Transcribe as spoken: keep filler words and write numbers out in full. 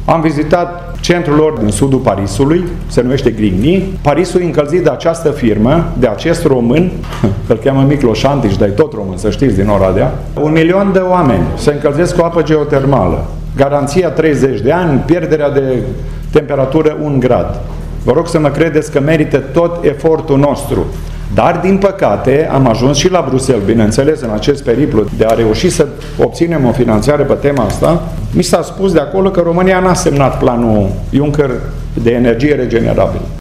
Am vizitat centrul lor din sudul Parisului, se numește Grigny. Parisul e încălzit de această firmă, de acest român, îl cheamă Miklos Antici, dar e tot român, să știți, din Oradea. Un milion de oameni se încălzesc cu apă geotermală. Garanția treizeci de ani, pierderea de temperatură un grad. Vă rog să mă credeți că merită tot efortul nostru. Dar, din păcate, am ajuns și la Bruxelles, bineînțeles, în acest periplu de a reuși să obținem o finanțare pe tema asta. Mi s-a spus de acolo că România n-a semnat planul Juncker de energie regenerabilă.